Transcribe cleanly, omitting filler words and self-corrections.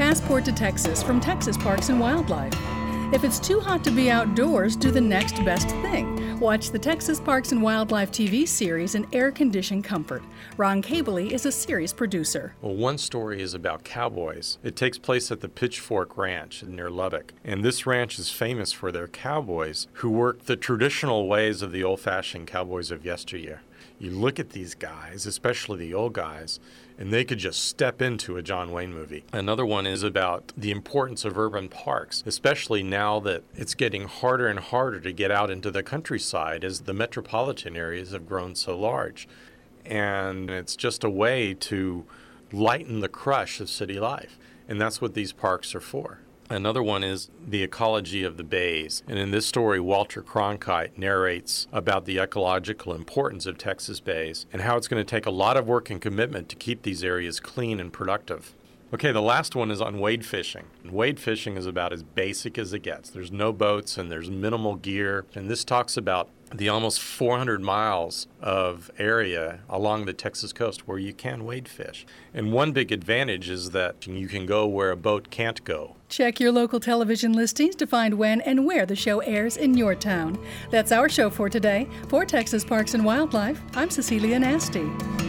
passport to Texas from Texas Parks and Wildlife. If it's too hot to be outdoors, do the next best thing. Watch the Texas Parks and Wildlife TV series in air-conditioned comfort. Ron Cabley is a series producer. Well, one story is about cowboys. It takes place at the Pitchfork Ranch near Lubbock. And this ranch is famous for their cowboys who work the traditional ways of the old-fashioned cowboys of yesteryear. You look at these guys, especially the old guys, and they could just step into a John Wayne movie. Another one is about the importance of urban parks, especially now that it's getting harder and harder to get out into the countryside as the metropolitan areas have grown so large. And it's just a way to lighten the crush of city life. And that's what these parks are for. Another one is the ecology of the bays. And in this story, Walter Cronkite narrates about the ecological importance of Texas bays and how it's going to take a lot of work and commitment to keep these areas clean and productive. Okay, the last one is on wade fishing. And wade fishing is about as basic as it gets. There's no boats and there's minimal gear. And this talks about the almost 400 miles of area along the Texas coast where you can wade fish. And one big advantage is that you can go where a boat can't go. Check your local television listings to find when and where the show airs in your town. That's our show for today. For Texas Parks and Wildlife, I'm Cecilia Nasty.